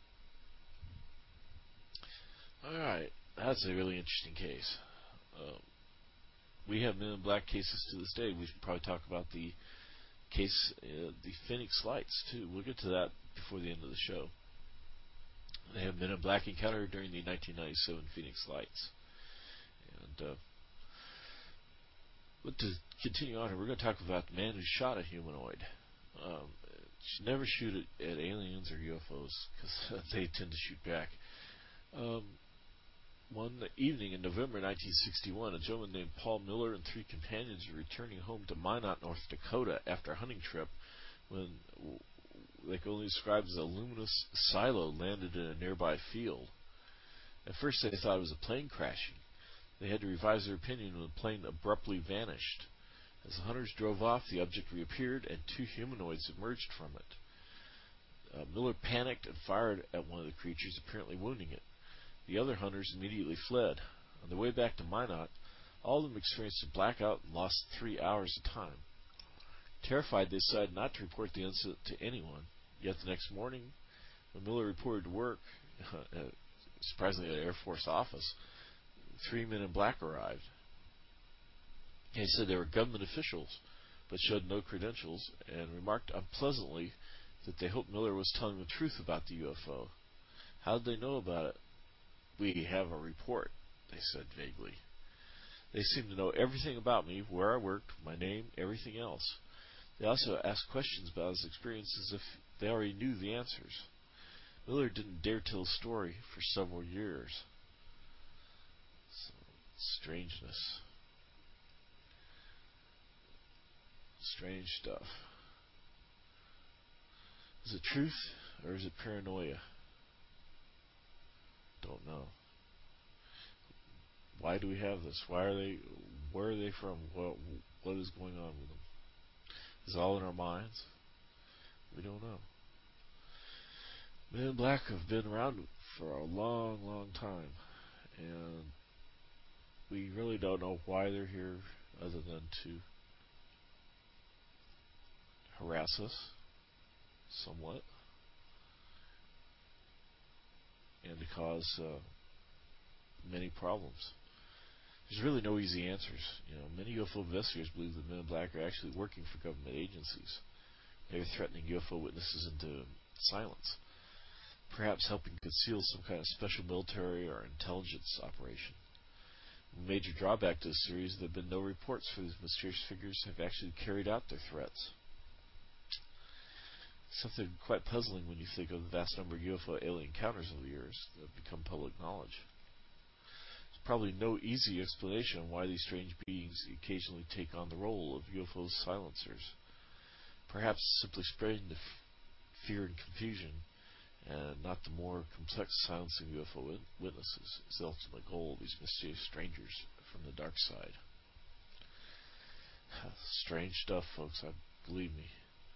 Alright, that's a really interesting case. Um, we have Men in Black cases to this day. We should probably talk about the case, uh, the Phoenix Lights, too. We'll get to that before the end of the show. They have Men in Black encounter during the nineteen ninety-seven Phoenix Lights. And, uh, but to continue on here, we're going to talk about the man who shot a humanoid. Um, should never shoot at, at aliens or U F Os, because they tend to shoot back. Um, one evening in November nineteen sixty-one, a gentleman named Paul Miller and three companions were returning home to Minot, North Dakota, after a hunting trip when they could only describe as a luminous silo landed in a nearby field. At first they thought it was a plane crashing. They had to revise their opinion when the plane abruptly vanished. As the hunters drove off, the object reappeared and two humanoids emerged from it. Uh, Miller panicked and fired at one of the creatures, apparently wounding it. The other hunters immediately fled. On their way back to Minot, all of them experienced a blackout and lost three hours of time. Terrified, they decided not to report the incident to anyone. Yet the next morning, when Miller reported to work, uh, surprisingly at an Air Force office, three men in black arrived. He said they were government officials, but showed no credentials, and remarked unpleasantly that they hoped Miller was telling the truth about the U F O. How did they know about it? "We have a report," they said vaguely. They seemed to know everything about me, where I worked, my name, everything else. They also asked questions about his experience as if they already knew the answers. Miller didn't dare tell a story for several years. So, strangeness. Strange stuff. Is it truth or is it paranoia? Don't know. Why do we have this? Why are they? Where are they from? What What is going on with them? Is it all in our minds? We don't know. Men in Black have been around for a long, long time, and we really don't know why they're here, other than to harass us somewhat and to cause uh, many problems. There's really no easy answers. You know, many U F O investigators believe that Men in Black are actually working for government agencies. They're threatening U F O witnesses into silence, perhaps helping conceal some kind of special military or intelligence operation. A major drawback to this series, there have been no reports for these mysterious figures have actually carried out their threats. Something quite puzzling when you think of the vast number of U F O alien encounters over the years that have become public knowledge. probably no easy explanation on why these strange beings occasionally take on the role of U F O silencers. Perhaps simply spreading the f- fear and confusion, and not the more complex silencing U F O wit- witnesses, is the ultimate goal of these mysterious strangers from the dark side. Strange stuff, folks, I believe me.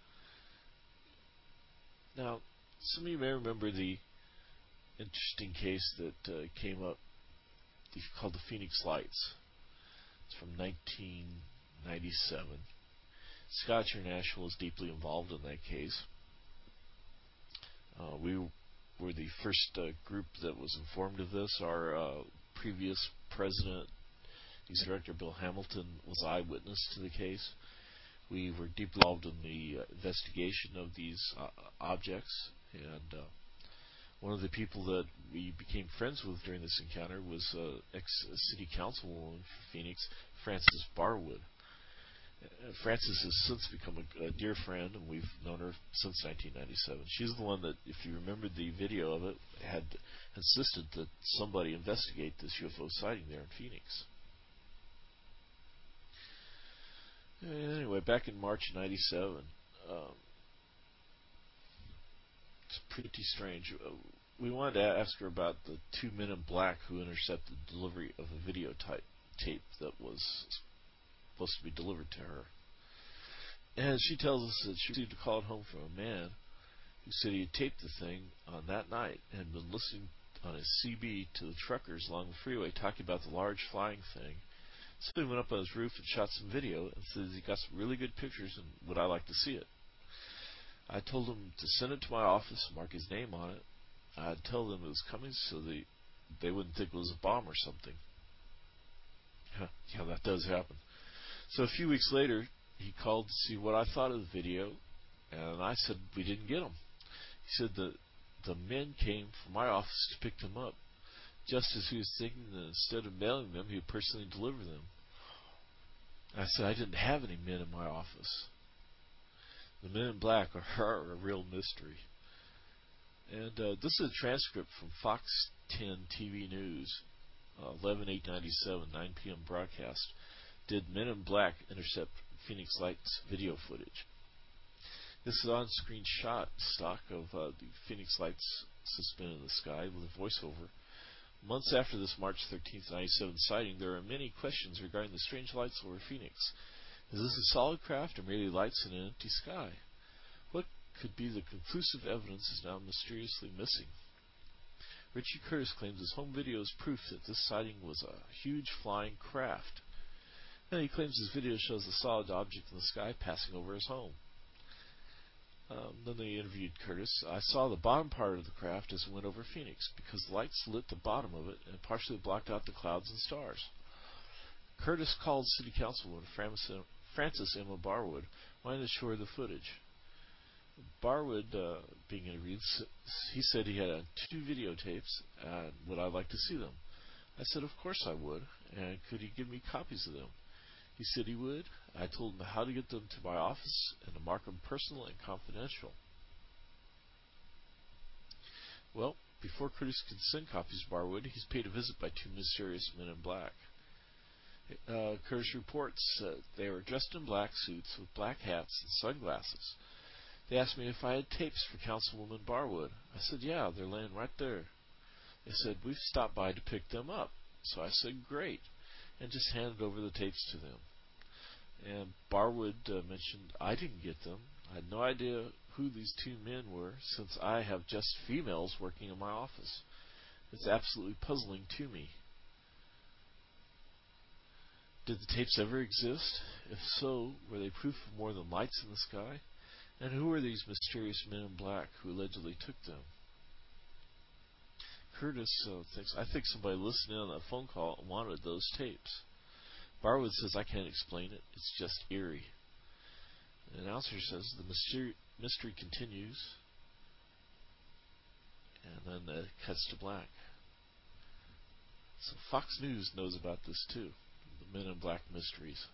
Now, some of you may remember the interesting case that uh, came up called the Phoenix Lights. It's from nineteen ninety-seven. Scotch International was deeply involved in that case. Uh, we were the first uh, group that was informed of this. Our uh, previous president, executive director Bill Hamilton, was eyewitness to the case. We were deeply involved in the uh, investigation of these uh, objects, and uh, one of the people that we became friends with during this encounter was uh, ex-city councilwoman for Phoenix, Frances Barwood. Uh, Frances has since become a, a dear friend, and we've known her since nineteen ninety-seven. She's the one that, if you remember the video of it, had insisted that somebody investigate this U F O sighting there in Phoenix. Anyway, back in March ninety-seven, um, it's pretty strange. Uh, we wanted to ask her about the two men in black who intercepted the delivery of a video type, tape that was supposed to be delivered to her. And she tells us that she received a call at home from a man who said he had taped the thing on that night and had been listening on his C B to the truckers along the freeway talking about the large flying thing. So he went up on his roof and shot some video and says he got some really good pictures and would I like to see it. I told him to send it to my office, mark his name on it. I'd tell them it was coming so they, they wouldn't think it was a bomb or something. Yeah, that does happen. So a few weeks later, he called to see what I thought of the video, and I said we didn't get them. He said that the men came from my office to pick them up, just as he was thinking that instead of mailing them, he would personally deliver them. I said I didn't have any men in my office. The men in black are, are a real mystery. And uh, this is a transcript from Fox ten T V News, uh, eleven eight ninety-seven, nine p.m. broadcast. Did Men in Black intercept Phoenix Lights video footage? This is on-screen shot stock of uh, the Phoenix Lights suspended in the sky with a voiceover. Months after this March thirteenth, ninety-seven sighting, there are many questions regarding the strange lights over Phoenix. Is this a solid craft or merely lights in an empty sky? What could be the conclusive evidence is now mysteriously missing. Richie Curtis claims his home video is proof that this sighting was a huge flying craft. And he claims his video shows a solid object in the sky passing over his home. Um, then they interviewed Curtis. I saw the bottom part of the craft as it went over Phoenix because the lights lit the bottom of it and partially blocked out the clouds and stars. Curtis called City Councilwoman Frances Emma Barwood, wanting to show her the footage. Barwood, uh, being interviewed, he said he had uh, two videotapes and would I like to see them. I said of course I would, and could he give me copies of them? He said he would. I told him how to get them to my office and to mark them personal and confidential. Well, before Curtis could send copies to Barwood, he's paid a visit by two mysterious men in black. Uh, Curtis reports uh, they were dressed in black suits with black hats and sunglasses. They asked me if I had tapes for Councilwoman Barwood. I said, yeah, they're laying right there. They said, we've stopped by to pick them up. So I said, great, and just handed over the tapes to them. And Barwood uh, mentioned I didn't get them. I had no idea who these two men were, since I have just females working in my office. It's absolutely puzzling to me. Did the tapes ever exist? If so, were they proof of more than lights in the sky? And who were these mysterious men in black who allegedly took them? Curtis uh, thinks, I think somebody listening on that phone call wanted those tapes. Barwood says, I can't explain it. It's just eerie. The announcer says, the mystery, mystery continues. And then it cuts to black. So Fox News knows about this too. The Men in Black mysteries.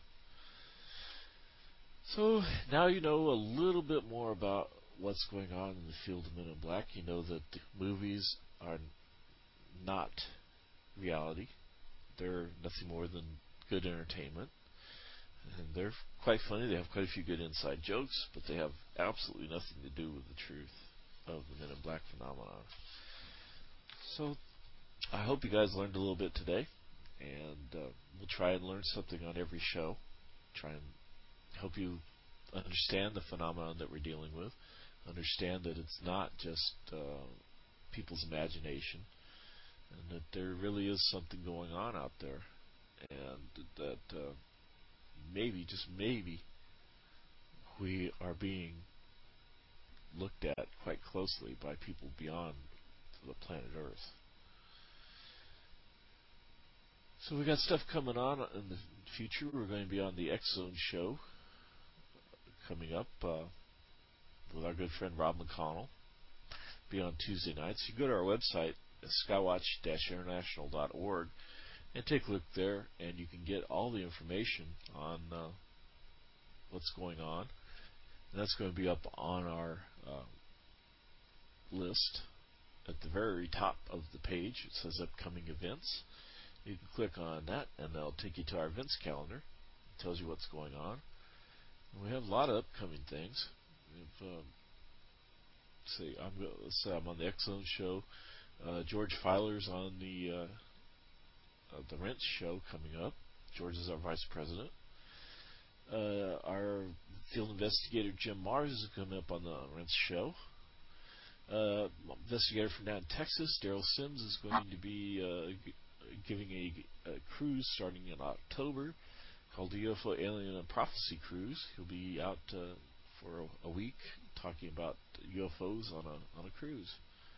So now you know a little bit more about what's going on in the field of Men in Black. You know that the movies are not reality. they're nothing more than good entertainment. And they're quite funny. They have quite a few good inside jokes, but they have absolutely nothing to do with the truth of the Men in Black phenomenon. So I hope you guys learned a little bit today, and uh, we'll try and learn something on every show. Try and help you understand the phenomenon that we're dealing with, understand that it's not just uh, people's imagination, and that there really is something going on out there, and that uh, maybe, just maybe, we are being looked at quite closely by people beyond the planet Earth. So we got stuff coming on in the future. We're going to be on the X Zone show coming up uh, with our good friend Rob McConnell. Be on Tuesday nights. You go to our website, skywatch dash international dot org, and take a look there, and you can get all the information on uh, what's going on. And that's going to be up on our uh, list at the very top of the page. It says upcoming events. You can click on that, and that'll take you to our events calendar. It tells you what's going on. And we have a lot of upcoming things. We've, um, let's see, I'm, let's say I'm on the X Zone show. Uh, George Filer's on the uh, uh, the Rents show coming up. George is our vice president. Uh, our field investigator Jim Mars is coming up on the Rents show. Uh, investigator from down in Texas, Daryl Sims, is going to be uh, g- giving a, a cruise starting in October called the U F O Alien and Prophecy Cruise. He'll be out uh, for a, a week talking about U F Os on a on a cruise.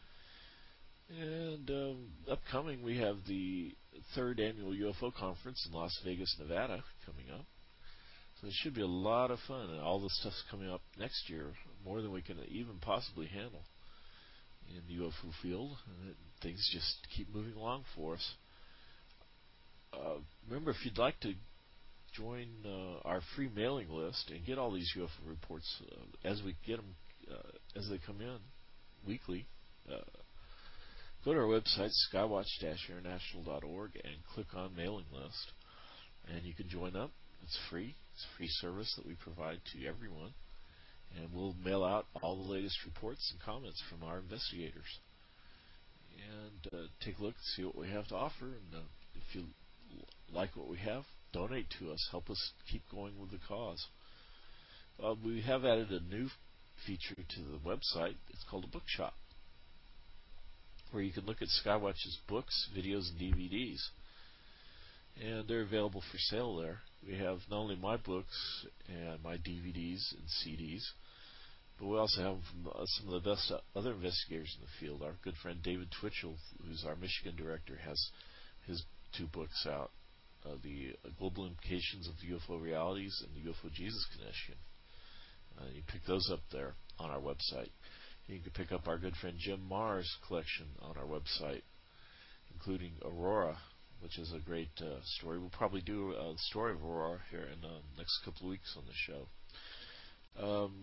And um, upcoming, we have the third annual U F O conference in Las Vegas, Nevada, coming up. So it should be a lot of fun, and all this stuff's coming up next year, more than we can even possibly handle in the U F O field. And it, things just keep moving along for us. Uh, remember, if you'd like to join uh, our free mailing list and get all these U F O reports uh, as we get them, uh, as they come in weekly, uh, go to our website, skywatch dash international dot org, and click on mailing list. And you can join up. It's free. It's a free service that we provide to everyone. And we'll mail out all the latest reports and comments from our investigators. And uh, take a look and see what we have to offer. And uh, if you like what we have, donate to us. Help us keep going with the cause. Uh, we have added a new feature to the website. It's called a bookshop, where you can look at Skywatch's books, videos, and D V Ds. And they're available for sale there. We have not only my books and my D V Ds and C Ds, but we also have from, uh, some of the best uh, other investigators in the field. Our good friend David Twitchell, who's our Michigan director, has his two books out, uh, the uh, Global Implications of U F O Realities and the U F O Jesus Connection. Uh, you pick those up there on our website. You can pick up our good friend Jim Marr's collection on our website, including Aurora, which is a great uh, story. We'll probably do a story of Aurora here in the uh, next couple of weeks on the show. Um,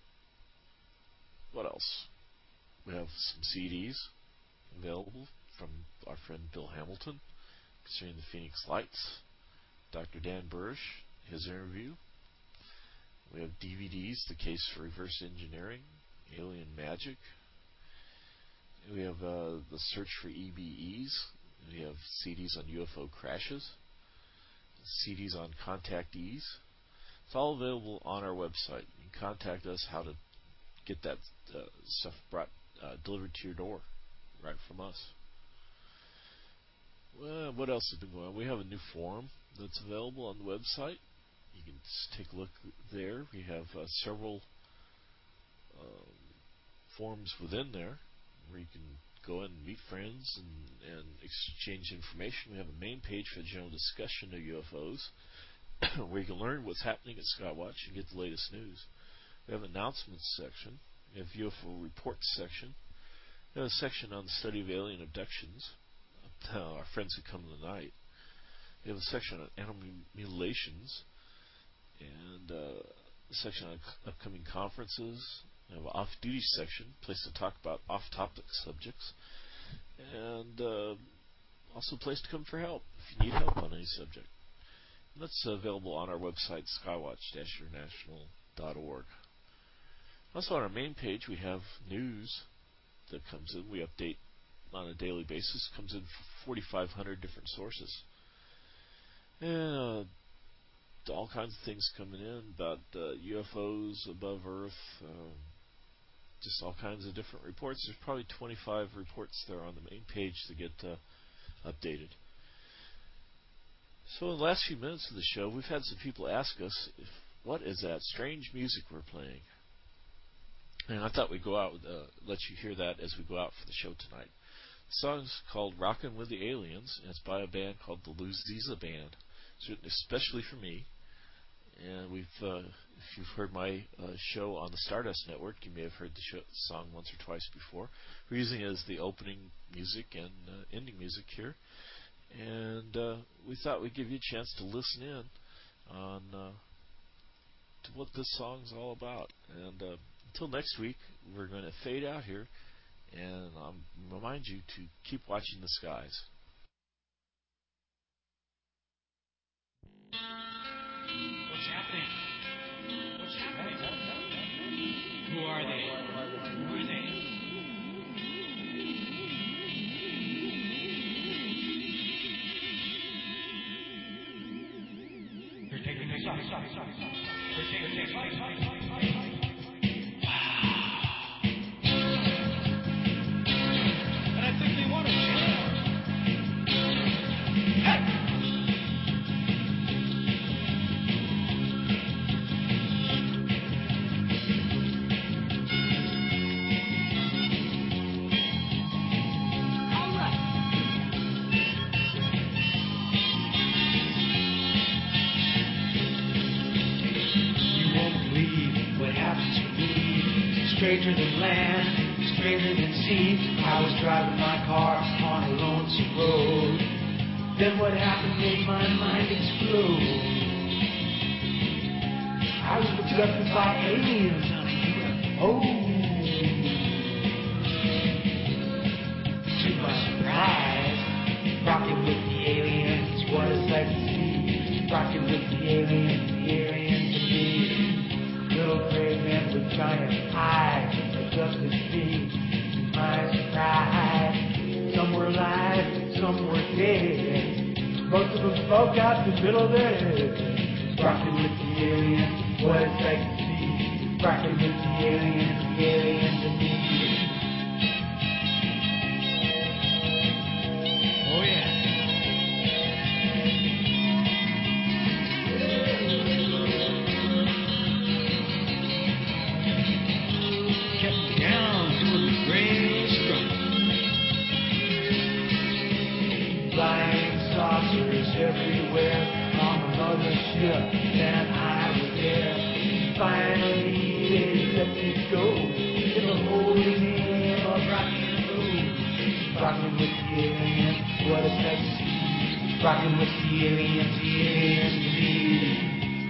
what else? We have some C Ds available from our friend Bill Hamilton concerning the Phoenix Lights. Doctor Dan Burrish, his interview. We have D V Ds, The Case for Reverse Engineering, Alien Magic. We have uh, The Search for E B Es. We have C Ds on U F O crashes, C Ds on contactees. It's all available on our website. You can contact us how to get that uh, stuff brought uh, delivered to your door, right from us. Well, what else has been going on? We have a new forum that's available on the website. You can just take a look there. We have uh, several um, forums within there where you can go in and meet friends and, and exchange information. We have a main page for the general discussion of U F Os where you can learn what's happening at Skywatch and get the latest news. We have an announcements section. We have U F O reports section. We have a section on the study of alien abductions, uh, our friends who come in the night. We have a section on animal mutilations, and uh, a section on upcoming conferences. We have an off-duty section, place to talk about off-topic subjects. And uh, also a place to come for help if you need help on any subject. And that's available on our website, skywatch dash international dot org. Also on our main page we have news that comes in. We update on a daily basis. Comes in from forty-five hundred different sources. And uh, all kinds of things coming in about uh, U F Os above Earth. Uh, just all kinds of different reports. There's probably twenty-five reports there on the main page to get uh, updated. So in the last few minutes of the show, we've had some people ask us, if, what is that strange music we're playing? And I thought we'd go out, uh, let you hear that as we go out for the show tonight. The song's called Rockin' with the Aliens, and it's by a band called the Luziza Band. It's written especially for me. And we've, uh, if you've heard my uh, show on the Stardust Network, you may have heard the show, song once or twice before. We're using it as the opening music and uh, ending music here. And uh, we thought we'd give you a chance to listen in on uh, to what this song's all about. And uh, until next week, we're going to fade out here, and I'll remind you to keep watching the skies. What's happening? What's happening? Who are they? Who are they? They're taking me sorry, sorry, sorry, sorry. They're taking me sorry, sorry, sorry, sorry. And I think they want to jam. Hey! Stranger than land, stranger than sea. I was driving my car on a lonesome road. Then what happened made my mind explode. I was abducted by aliens on a U F O. To my surprise, rocking with the aliens, what a sight to see. Rocking with the aliens, the aliens to me. Little gray men with giant eyes, adjusted feet. My surprise, some were alive, some were dead. Most of them spoke out the middle of their heads. Rocking with the aliens, what a sight to see. Rocking with the aliens, the aliens to me. Oh yeah. Everywhere on another ship, and I was there. Finally, they let me go in the holy name of rock and roll. Rocking with the aliens, what a sight to see. Rocking with the aliens, the aliens to me.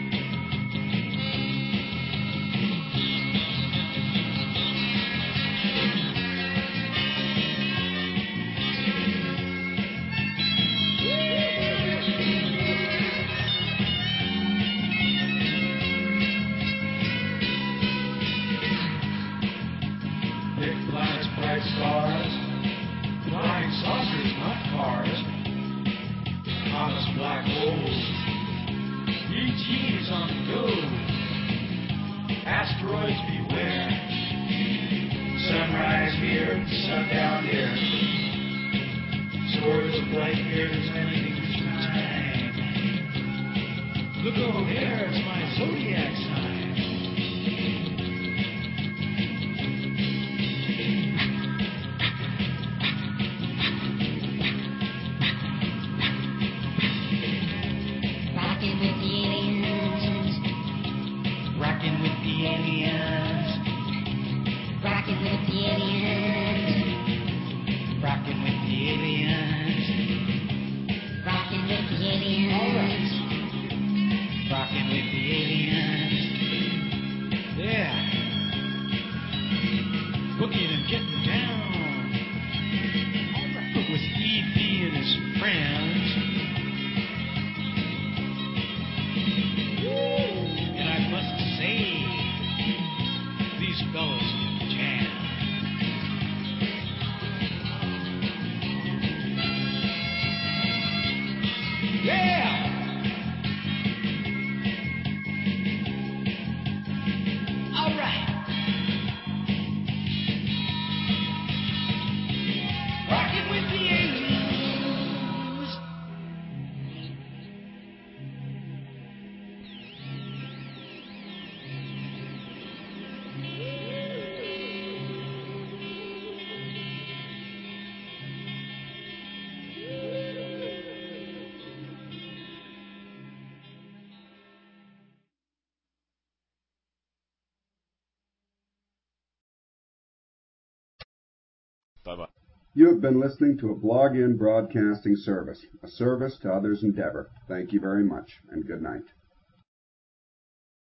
Stars, flying saucers, not cars, comets, black holes, E Ts on the go, asteroids beware, sunrise here, sundown there, scores of light years, everything's time. Look over there, it's my zodiac sign. Rockin' with the Yeah! Alright. Rocking with the aliens. Bye-bye. You have been listening to a Blog In Broadcasting service, a service to others' endeavor. Thank you very much, and good night.